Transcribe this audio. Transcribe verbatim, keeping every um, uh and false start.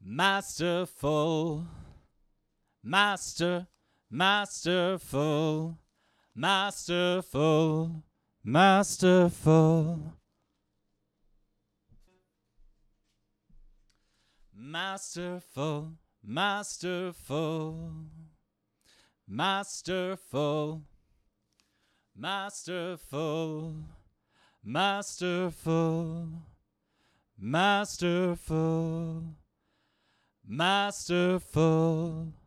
Masterful, master, masterful, masterful, masterful. Masterful, masterful, masterful, masterful, masterful, masterful, masterful.